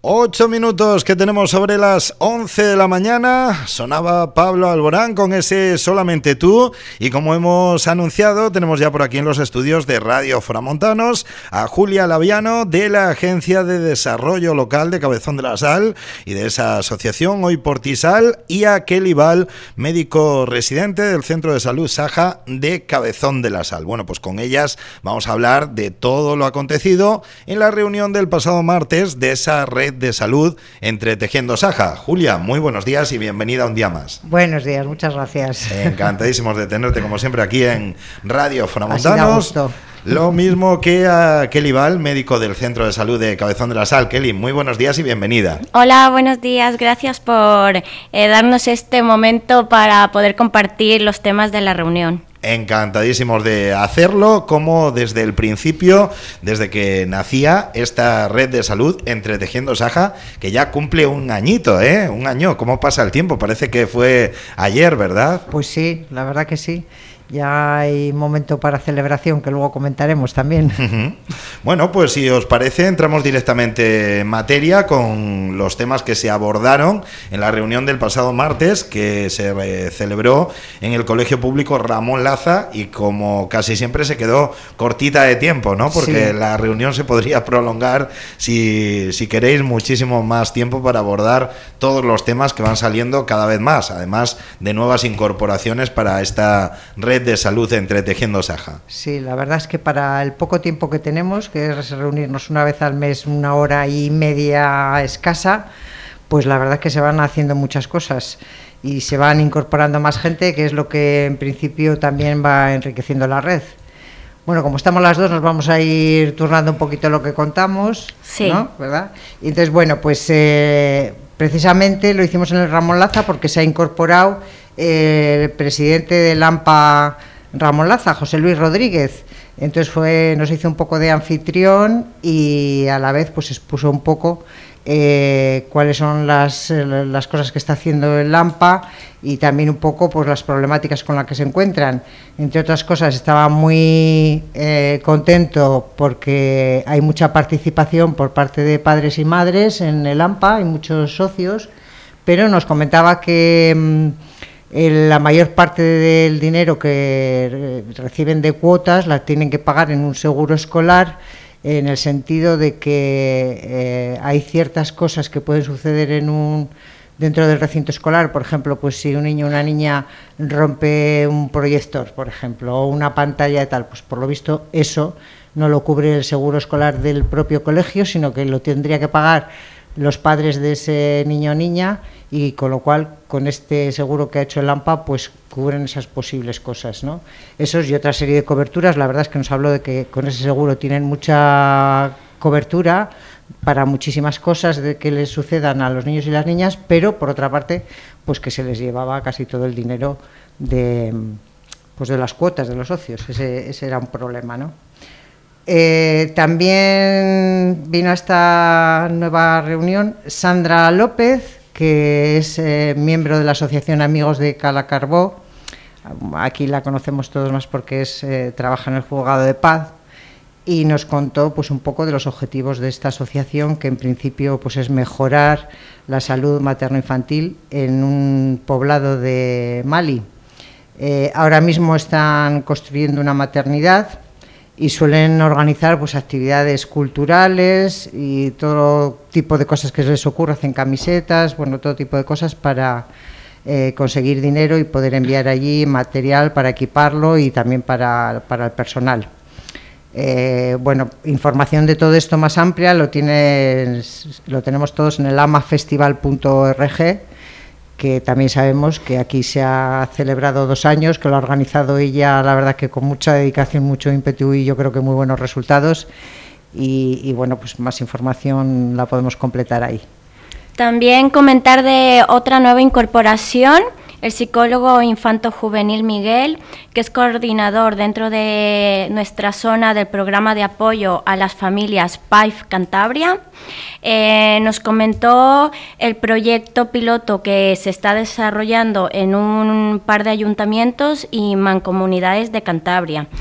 8 minutos que tenemos sobre las 11 de la mañana. Sonaba Pablo Alborán con ese Solamente Tú. Y como hemos anunciado, tenemos ya por aquí en los estudios de Radio Foramontanos a Julia Laviano, de la Agencia de Desarrollo Local de Cabezón de la Sal y de esa asociación Hoy por Ti Sal, y a Kelly Val, médico residente del Centro de Salud Saja de Cabezón de la Sal. Bueno, pues con ellas vamos a hablar de todo lo acontecido en la reunión del pasado martes de esa red de salud Entretejiendo Saja. Julia, muy buenos días y bienvenida un día más. Buenos días, muchas gracias. Encantadísimos de tenerte como siempre aquí en Radio Foramontanos. Lo mismo que a Kelly Val, médico del Centro de Salud de Cabezón de la Sal. Kelly, muy buenos días y bienvenida. Hola, buenos días. Gracias por darnos este momento para poder compartir los temas de la reunión. Encantadísimos de hacerlo, como desde el principio, desde que nacía esta red de salud Entretejiendo Saja, que ya cumple un añito, un año. ¿Cómo pasa el tiempo? Parece que fue ayer, ¿verdad? Pues sí, la verdad que sí. Ya hay momento para celebración, que luego comentaremos también. Bueno, pues si os parece, entramos directamente en materia con los temas que se abordaron en la reunión del pasado martes, que se celebró en el Colegio Público Ramón Laza, y como casi siempre se quedó cortita de tiempo, ¿no? Porque sí, la reunión se podría prolongar, si queréis, muchísimo más tiempo para abordar todos los temas que van saliendo cada vez más, además de nuevas incorporaciones para esta red de salud Entretejiendo Saja. Sí, la verdad es que para el poco tiempo que tenemos, que es reunirnos una vez al mes, 1 hora y media escasa, pues la verdad es que se van haciendo muchas cosas y se van incorporando más gente, que es lo que en principio también va enriqueciendo la red. Bueno, como estamos las dos, nos vamos a ir turnando un poquito lo que contamos, sí, ¿no? ¿Verdad? Y entonces, bueno, pues precisamente lo hicimos en el Ramón Laza porque se ha incorporado el presidente del AMPA Ramón Laza, José Luis Rodríguez. Entonces nos hizo un poco de anfitrión y a la vez pues expuso un poco cuáles son las cosas que está haciendo el AMPA y también un poco pues las problemáticas con las que se encuentran. Entre otras cosas, estaba muy contento porque hay mucha participación por parte de padres y madres en el AMPA, hay muchos socios, pero nos comentaba que la mayor parte del dinero que reciben de cuotas la tienen que pagar en un seguro escolar, en el sentido de que hay ciertas cosas que pueden suceder dentro del recinto escolar. Por ejemplo, pues si un niño o una niña rompe un proyector, por ejemplo, o una pantalla y tal, pues por lo visto eso no lo cubre el seguro escolar del propio colegio, sino que lo tendría que pagar los padres de ese niño o niña, y con lo cual con este seguro que ha hecho el AMPA pues cubren esas posibles cosas, ¿no? Esos y otra serie de coberturas. La verdad es que nos habló de que con ese seguro tienen mucha cobertura para muchísimas cosas de que les sucedan a los niños y las niñas, pero por otra parte pues que se les llevaba casi todo el dinero de las cuotas de los socios. Ese era un problema, ¿no? También vino a esta nueva reunión Sandra López, que es miembro de la Asociación Amigos de Calacarbó. Aquí la conocemos todos más porque trabaja en el Juzgado de Paz, y nos contó pues un poco de los objetivos de esta asociación, que en principio pues es mejorar la salud materno-infantil en un poblado de Mali. Ahora mismo están construyendo una maternidad y suelen organizar pues actividades culturales y todo tipo de cosas que se les ocurra, hacen camisetas, bueno, todo tipo de cosas para conseguir dinero y poder enviar allí material para equiparlo y también para el personal. Bueno, información de todo esto más amplia lo tenemos todos en el amafestival.org, que también sabemos que aquí se ha celebrado 2 años, que lo ha organizado ella, la verdad que con mucha dedicación, mucho ímpetu y yo creo que muy buenos resultados, y bueno, pues más información la podemos completar ahí. También comentar de otra nueva incorporación, el psicólogo infanto-juvenil Miguel, que es coordinador dentro de nuestra zona del programa de apoyo a las familias PAIF Cantabria. Nos comentó el proyecto piloto que se está desarrollando en un par de ayuntamientos y mancomunidades de Cantabria.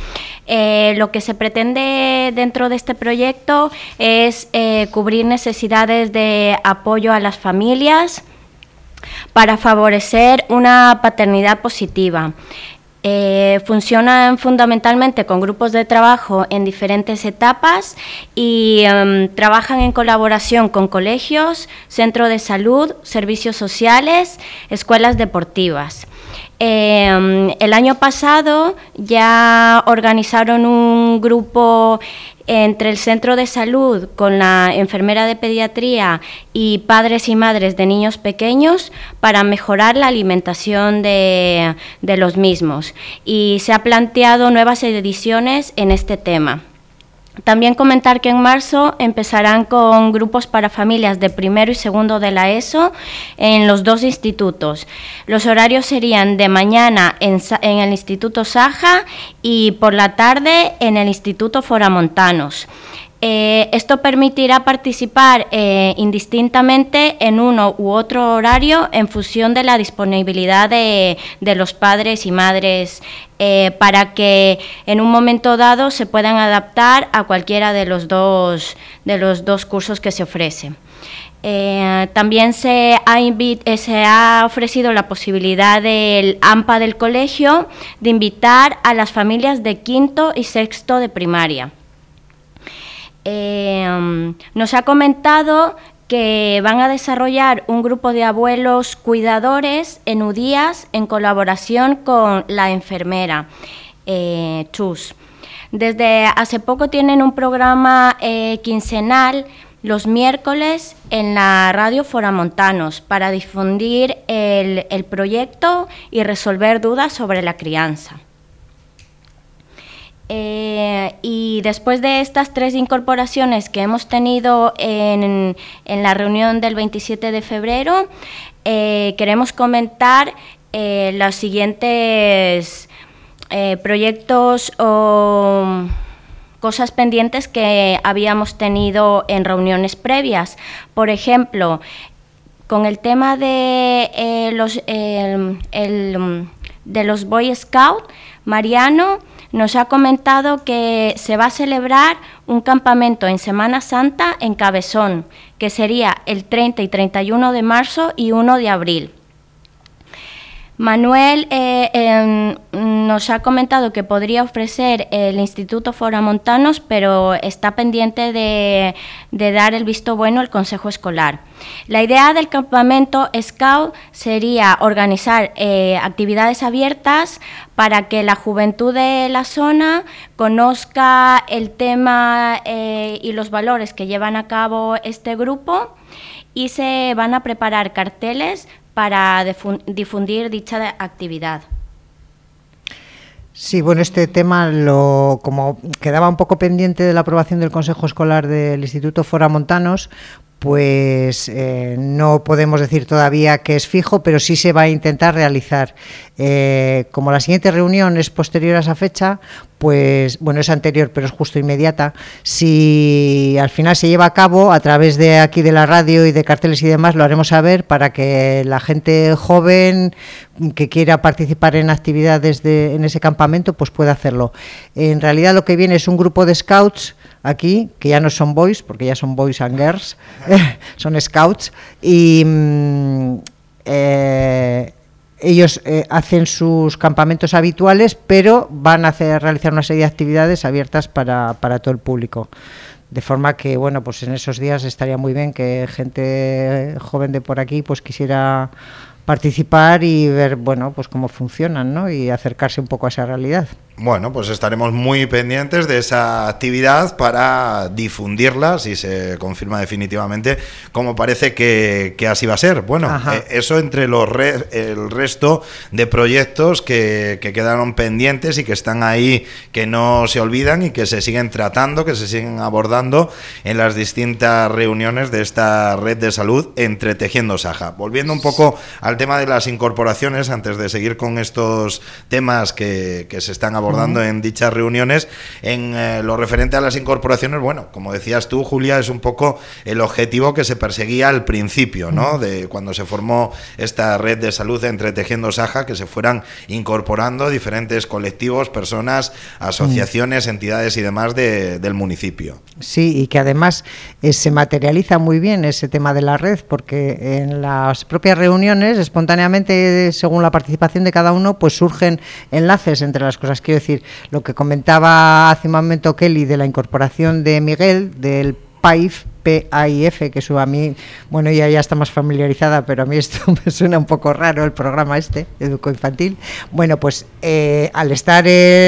Lo que se pretende dentro de este proyecto es cubrir necesidades de apoyo a las familias para favorecer una paternidad positiva. Funcionan fundamentalmente con grupos de trabajo en diferentes etapas y trabajan en colaboración con colegios, centros de salud, servicios sociales, escuelas deportivas. El año pasado ya organizaron un grupo entre el centro de salud con la enfermera de pediatría y padres y madres de niños pequeños para mejorar la alimentación de los mismos, y se ha planteado nuevas ediciones en este tema. También comentar que en marzo empezarán con grupos para familias de primero y segundo de la ESO en los 2 institutos. Los horarios serían de mañana en el Instituto Saja y por la tarde en el Instituto Foramontanos. Esto permitirá participar indistintamente en uno u otro horario en función de la disponibilidad de los padres y madres, para que en un momento dado se puedan adaptar a cualquiera de los dos cursos que se ofrecen. También se ha ofrecido la posibilidad del AMPA del colegio de invitar a las familias de quinto y sexto de primaria. Nos ha comentado que van a desarrollar un grupo de abuelos cuidadores en UDIAS en colaboración con la enfermera Chus. Desde hace poco tienen un programa quincenal los miércoles en la radio Foramontanos para difundir el proyecto y resolver dudas sobre la crianza. Y después de estas 3 incorporaciones que hemos tenido en la reunión del 27 de febrero, queremos comentar los siguientes proyectos o cosas pendientes que habíamos tenido en reuniones previas. Por ejemplo, con el tema de los Boy Scouts, Mariano nos ha comentado que se va a celebrar un campamento en Semana Santa en Cabezón, que sería el 30 y 31 de marzo y 1 de abril. Manuel nos ha comentado que podría ofrecer el Instituto Foramontanos, pero está pendiente de dar el visto bueno al Consejo Escolar. La idea del campamento Scout sería organizar actividades abiertas para que la juventud de la zona conozca el tema y los valores que llevan a cabo este grupo, y se van a preparar carteles para difundir dicha actividad. Sí, bueno, este tema como quedaba un poco pendiente de la aprobación del Consejo Escolar del Instituto Foramontanos, pues no podemos decir todavía que es fijo, pero sí se va a intentar realizar. Como la siguiente reunión es posterior a esa fecha, pues bueno, es anterior, pero es justo inmediata. Si al final se lleva a cabo a través de aquí de la radio y de carteles y demás, lo haremos saber para que la gente joven que quiera participar en actividades en ese campamento, pues pueda hacerlo. En realidad lo que viene es un grupo de scouts aquí, que ya no son boys, porque ya son boys and girls, son scouts, y ellos hacen sus campamentos habituales, pero van a realizar una serie de actividades abiertas para todo el público. De forma que, bueno, pues en esos días estaría muy bien que gente joven de por aquí pues quisiera participar y ver, bueno, pues cómo funcionan, ¿no? Y acercarse un poco a esa realidad. Bueno, pues estaremos muy pendientes de esa actividad para difundirla, si se confirma definitivamente, como parece que así va a ser. Bueno, eso entre el resto de proyectos que quedaron pendientes y que están ahí, que no se olvidan y que se siguen tratando, que se siguen abordando en las distintas reuniones de esta red de salud entre Tejiendo Saja. Volviendo un poco al tema de las incorporaciones, antes de seguir con estos temas que se están abordando abordando en dichas reuniones. En lo referente a las incorporaciones, bueno, como decías tú, Julia, es un poco el objetivo que se perseguía al principio, ¿no? De cuando se formó esta red de salud Entretejiendo Saja, que se fueran incorporando diferentes colectivos, personas, asociaciones, entidades y demás del municipio. Sí, y que además se materializa muy bien ese tema de la red, porque en las propias reuniones, espontáneamente, según la participación de cada uno, pues surgen enlaces entre las cosas. Quiero decir, lo que comentaba hace un momento Kelly de la incorporación de Miguel, del PAIF, PAIF, que eso a mí, bueno, ella ya está más familiarizada, pero a mí esto me suena un poco raro, el programa educoinfantil. Bueno, pues al estar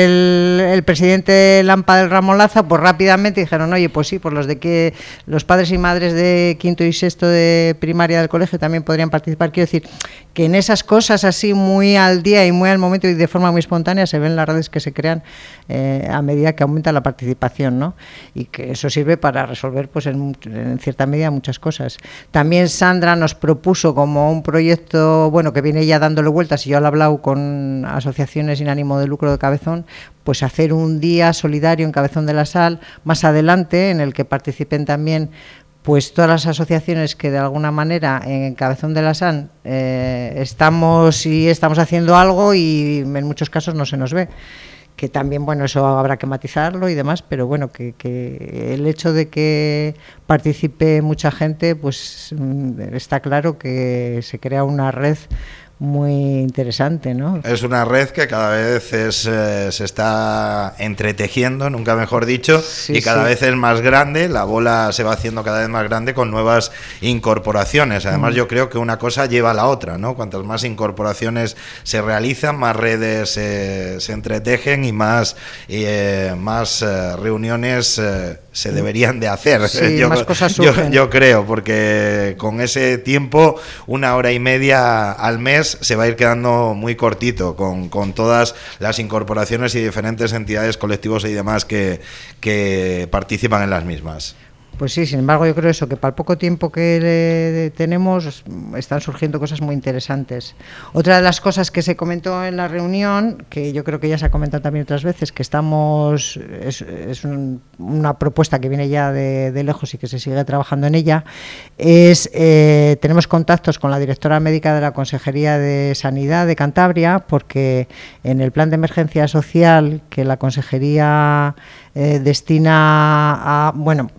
el presidente Lampa del Ramón Laza, pues rápidamente dijeron, oye, pues sí, pues los padres y madres de quinto y sexto de primaria del colegio también podrían participar. Quiero decir, que en esas cosas así muy al día y muy al momento y de forma muy espontánea se ven las redes que se crean a medida que aumenta la participación, ¿no? Y que eso sirve para resolver, pues en cierta medida, muchas cosas. También Sandra nos propuso como un proyecto, bueno, que viene ya dándole vueltas, y yo lo he hablado con asociaciones sin ánimo de lucro de Cabezón, pues hacer un día solidario en Cabezón de la Sal más adelante, en el que participen también pues todas las asociaciones que de alguna manera en Cabezón de la Sal estamos haciendo algo y en muchos casos no se nos ve. Que también, bueno, eso habrá que matizarlo y demás, pero bueno, que el hecho de que participe mucha gente, pues está claro que se crea una red muy interesante, ¿no? Es una red que cada vez se está entretejiendo, nunca mejor dicho, sí, y cada vez es más grande, la bola se va haciendo cada vez más grande con nuevas incorporaciones. Además, yo creo que una cosa lleva a la otra, ¿no? Cuantas más incorporaciones se realizan, más redes se entretejen y más reuniones se deberían de hacer. Sí, más cosas surgen. Yo creo, porque con ese tiempo, 1 hora y media al mes, se va a ir quedando muy cortito con todas las incorporaciones y diferentes entidades, colectivos y demás que participan en las mismas. Pues sí, sin embargo, yo creo eso, que para el poco tiempo que tenemos están surgiendo cosas muy interesantes. Otra de las cosas que se comentó en la reunión, que yo creo que ya se ha comentado también otras veces, que es una propuesta que viene ya de lejos y que se sigue trabajando en ella, tenemos contactos con la directora médica de la Consejería de Sanidad de Cantabria, porque en el plan de emergencia social que la Consejería destina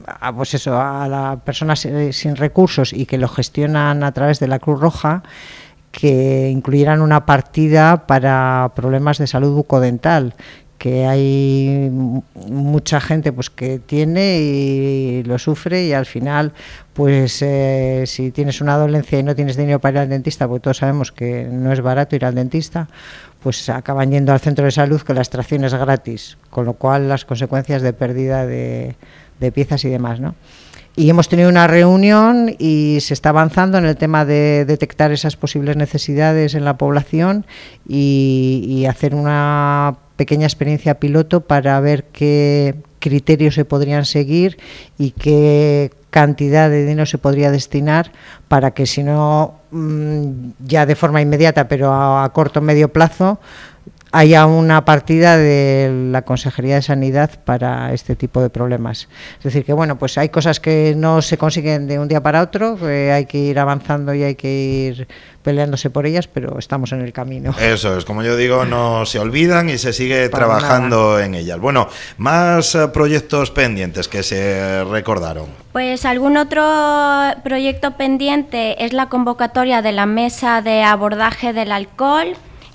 a las personas sin recursos y que lo gestionan a través de la Cruz Roja, que incluyeran una partida para problemas de salud bucodental, que hay mucha gente pues que tiene y lo sufre, y al final pues si tienes una dolencia y no tienes dinero para ir al dentista, porque todos sabemos que no es barato ir al dentista, pues acaban yendo al centro de salud, que la extracción es gratis, con lo cual las consecuencias de pérdida de piezas y demás, ¿no? Y hemos tenido una reunión y se está avanzando en el tema de detectar esas posibles necesidades en la población y hacer una pequeña experiencia piloto para ver qué criterios se podrían seguir y qué cantidad de dinero se podría destinar para que, si no ya de forma inmediata, pero a corto o medio plazo, haya una partida de la Consejería de Sanidad para este tipo de problemas. Es decir, que bueno, pues hay cosas que no se consiguen de un día para otro, que hay que ir avanzando y hay que ir peleándose por ellas, pero estamos en el camino. Eso es, como yo digo, no se olvidan y se sigue trabajando en ellas. Bueno, más proyectos pendientes que se recordaron. Pues algún otro proyecto pendiente es la convocatoria de la mesa de abordaje del alcohol.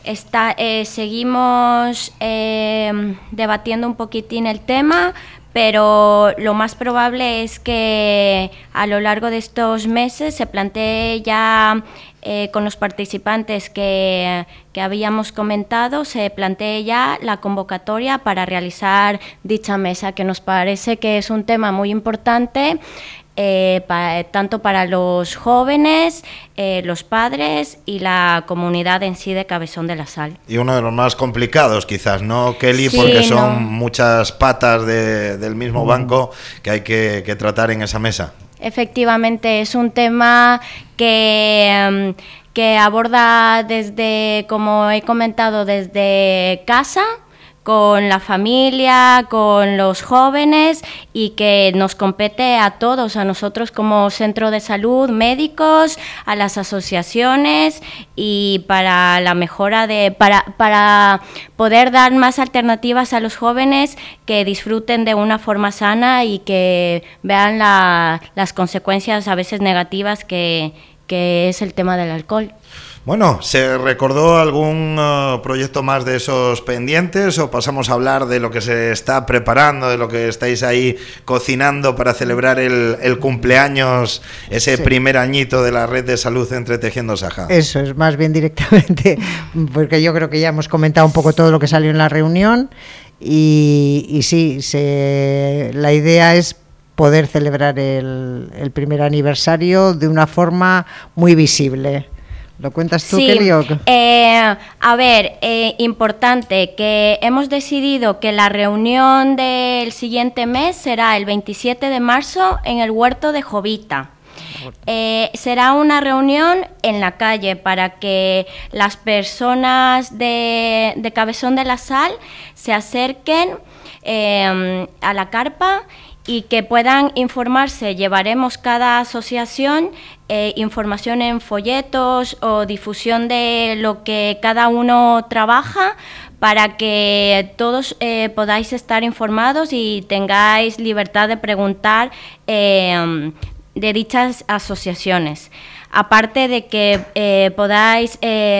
Seguimos debatiendo un poquitín el tema, pero lo más probable es que a lo largo de estos meses se plantee ya con los participantes que habíamos comentado, se plantee ya la convocatoria para realizar dicha mesa, que nos parece que es un tema muy importante. Tanto para los jóvenes, los padres y la comunidad en sí de Cabezón de la Sal. Y uno de los más complicados quizás, ¿no, Kelly? Sí, porque son muchas patas del mismo banco que hay que tratar en esa mesa. Efectivamente, es un tema que aborda desde, como he comentado, desde casa, con la familia, con los jóvenes, y que nos compete a todos, a nosotros como centro de salud, médicos, a las asociaciones, y para la mejora para poder dar más alternativas a los jóvenes que disfruten de una forma sana y que vean las consecuencias a veces negativas que es el tema del alcohol. Bueno, ¿se recordó algún proyecto más de esos pendientes o pasamos a hablar de lo que se está preparando, de lo que estáis ahí cocinando para celebrar el cumpleaños, ese primer añito de la red de salud Entretejiendo Saja? Eso es, más bien directamente, porque yo creo que ya hemos comentado un poco todo lo que salió en la reunión y sí, la idea es poder celebrar el primer aniversario de una forma muy visible. ¿Lo cuentas tú, sí, Kelly? A ver, importante, que hemos decidido que la reunión del siguiente mes será el 27 de marzo en el Huerto de Jovita. Será una reunión en la calle para que las personas de Cabezón de la Sal se acerquen a la carpa y que puedan informarse. Llevaremos cada asociación información en folletos o difusión de lo que cada uno trabaja, para que todos podáis estar informados y tengáis libertad de preguntar de dichas asociaciones. Aparte de que podáis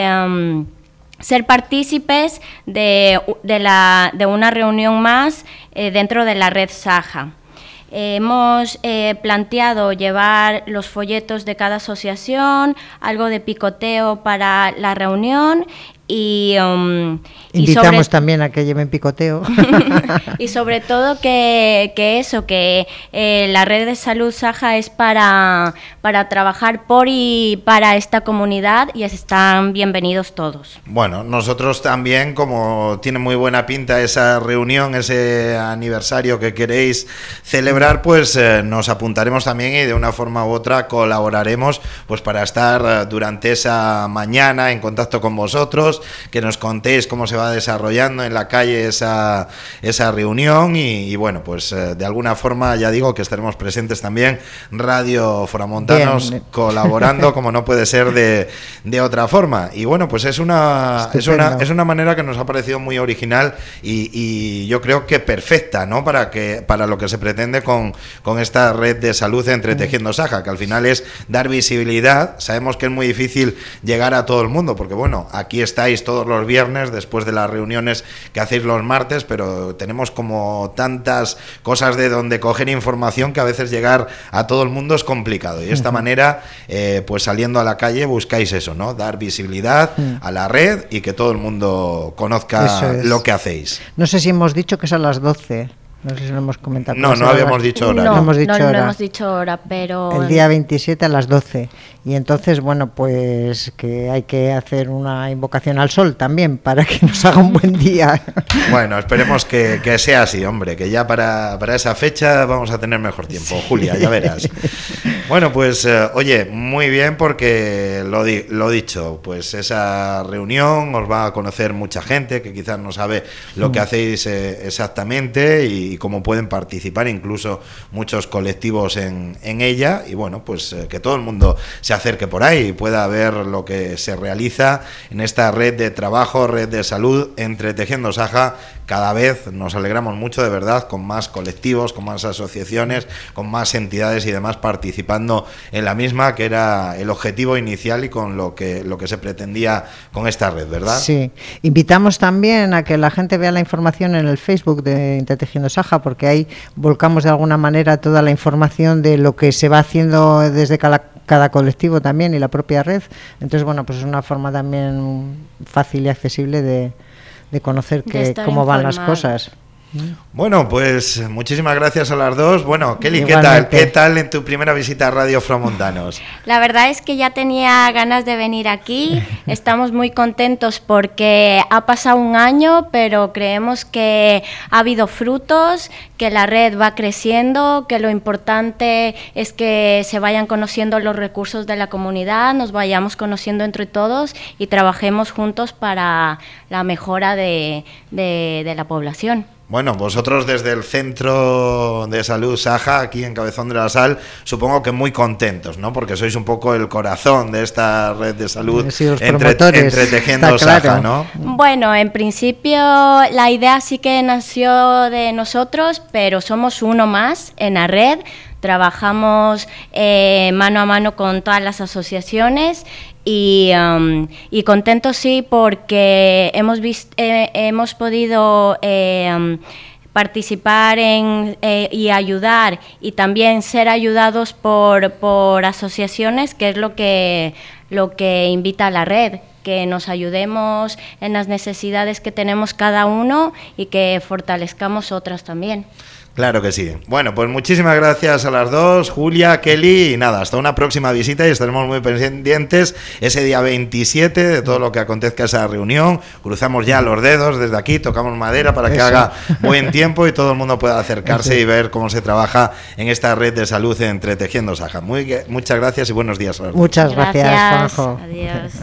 ser partícipes de una reunión más dentro de la red Saja. Hemos planteado llevar los folletos de cada asociación, algo de picoteo para la reunión y invitamos también a que lleven picoteo. Y sobre todo que la red de salud Saja es para trabajar por y para esta comunidad, y están bienvenidos todos. Bueno, nosotros también, como tiene muy buena pinta esa reunión, ese aniversario que queréis celebrar, pues nos apuntaremos también y de una forma u otra colaboraremos, pues para estar durante esa mañana en contacto con vosotros, que nos contéis cómo se va desarrollando en la calle esa reunión y bueno, pues de alguna forma ya digo que estaremos presentes también Radio Foramontanos colaborando como no puede ser de otra forma. Y bueno, pues es una manera que nos ha parecido muy original y yo creo que perfecta, ¿no? Para lo que se pretende con esta red de salud Entretejiendo Saja, que al final es dar visibilidad. Sabemos que es muy difícil llegar a todo el mundo, porque bueno, aquí estáis todos los viernes después de las reuniones que hacéis los martes, pero tenemos como tantas cosas de donde coger información que a veces llegar a todo el mundo es complicado, y de esta manera pues saliendo a la calle buscáis eso, ¿no? Dar visibilidad a la red y que todo el mundo conozca lo que hacéis. No sé si hemos dicho que es a las 12. No sé si lo hemos comentado. No habíamos dicho hora. No hemos dicho hora, pero... El día 27 a las 12. Y entonces, bueno, pues que hay que hacer una invocación al sol también para que nos haga un buen día. Bueno, esperemos que sea así, hombre, que ya para esa fecha vamos a tener mejor tiempo. Sí. Julia, ya verás. Bueno, pues oye, muy bien, porque lo dicho, pues esa reunión os va a conocer mucha gente que quizás no sabe lo que hacéis exactamente y cómo pueden participar incluso muchos colectivos en ella, y bueno, pues que todo el mundo se acerque por ahí y pueda ver lo que se realiza en esta red de trabajo, red de salud Entretejiendo Saja. Cada vez nos alegramos mucho, de verdad, con más colectivos, con más asociaciones, con más entidades y demás participando en la misma, que era el objetivo inicial y con lo que se pretendía con esta red, ¿verdad? Sí. Invitamos también a que la gente vea la información en el Facebook de Entretejiendo Saja, porque ahí volcamos de alguna manera toda la información de lo que se va haciendo desde cada colectivo también y la propia red. Entonces, bueno, pues es una forma también fácil y accesible de conocer cómo van las cosas. Bueno, pues muchísimas gracias a las dos. Bueno, Kelly, Igualmente. ¿qué tal en tu primera visita a Radio Framontanos? La verdad es que ya tenía ganas de venir aquí. Estamos muy contentos porque ha pasado un año, pero creemos que ha habido frutos, que la red va creciendo, que lo importante es que se vayan conociendo los recursos de la comunidad, nos vayamos conociendo entre todos y trabajemos juntos para la mejora de la población. Bueno, vosotros desde el Centro de Salud Saja, aquí en Cabezón de la Sal, supongo que muy contentos, ¿no? Porque sois un poco el corazón de esta red de salud, Sí, los promotores, Entretejiendo está Saja, claro. ¿no? Bueno, en principio la idea sí que nació de nosotros, pero somos uno más en la red. Trabajamos mano a mano con todas las asociaciones y contentos sí porque hemos podido participar y ayudar y también ser ayudados por asociaciones, que es lo que invita a la red, que nos ayudemos en las necesidades que tenemos cada uno y que fortalezcamos otras también. Claro que sí. Bueno, pues muchísimas gracias a las dos, Julia, Kelly, y nada, hasta una próxima visita y estaremos muy pendientes ese día 27 de todo lo que acontezca esa reunión. Cruzamos ya los dedos desde aquí, tocamos madera para que haga buen tiempo y todo el mundo pueda acercarse y ver cómo se trabaja en esta red de salud Entretejiendo Saja. Muchas gracias y buenos días a las dos. Muchas gracias, Juanjo. Adiós.